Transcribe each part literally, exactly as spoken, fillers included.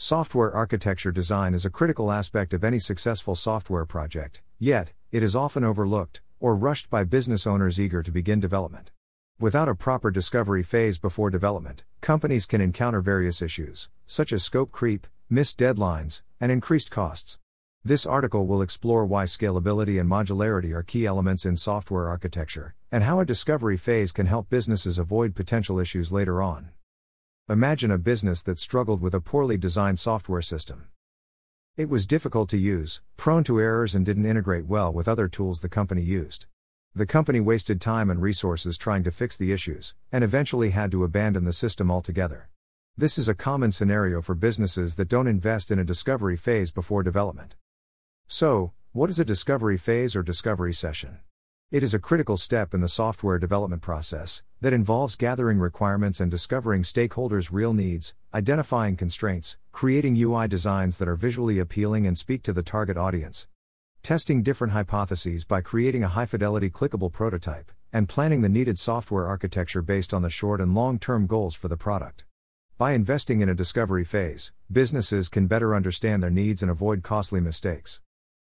Software architecture design is a critical aspect of any successful software project, yet, it is often overlooked, or rushed by business owners eager to begin development. Without a proper discovery phase before development, companies can encounter various issues, such as scope creep, missed deadlines, and increased costs. This article will explore why scalability and modularity are key elements in software architecture, and how a discovery phase can help businesses avoid potential issues later on. Imagine a business that struggled with a poorly designed software system. It was difficult to use, prone to errors, and didn't integrate well with other tools the company used. The company wasted time and resources trying to fix the issues, and eventually had to abandon the system altogether. This is a common scenario for businesses that don't invest in a discovery phase before development. So, what is a discovery phase or discovery session? It is a critical step in the software development process that involves gathering requirements and discovering stakeholders' real needs, identifying constraints, creating U I designs that are visually appealing and speak to the target audience, testing different hypotheses by creating a high-fidelity clickable prototype, and planning the needed software architecture based on the short and long-term goals for the product. By investing in a discovery phase, businesses can better understand their needs and avoid costly mistakes.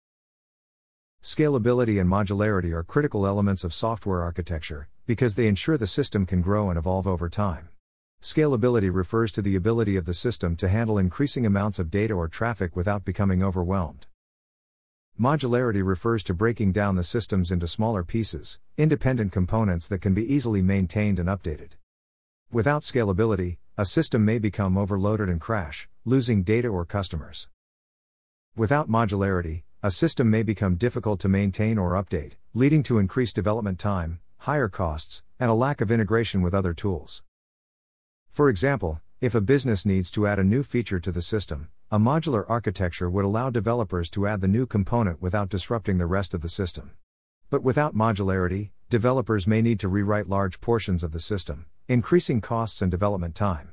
Scalability and modularity are critical elements of software architecture, because they ensure the system can grow and evolve over time. Scalability refers to the ability of the system to handle increasing amounts of data or traffic without becoming overwhelmed. Modularity refers to breaking down the systems into smaller pieces, independent components that can be easily maintained and updated. Without scalability, a system may become overloaded and crash, losing data or customers. Without modularity, a system may become difficult to maintain or update, leading to increased development time, higher costs, and a lack of integration with other tools. For example, if a business needs to add a new feature to the system, a modular architecture would allow developers to add the new component without disrupting the rest of the system. But without modularity, developers may need to rewrite large portions of the system, increasing costs and development time.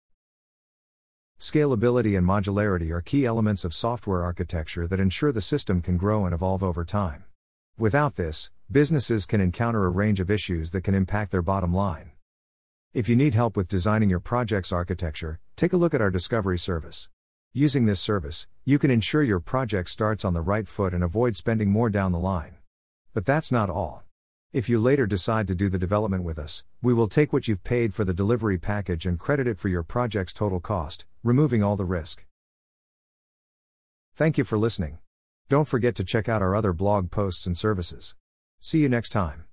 Scalability and modularity are key elements of software architecture that ensure the system can grow and evolve over time. Without this, businesses can encounter a range of issues that can impact their bottom line. If you need help with designing your project's architecture, take a look at our Discovery service. Using this service, you can ensure your project starts on the right foot and avoid spending more down the line. But that's not all. If you later decide to do the development with us, we will take what you've paid for the delivery package and credit it for your project's total cost, removing all the risk. Thank you for listening. Don't forget to check out our other blog posts and services. See you next time.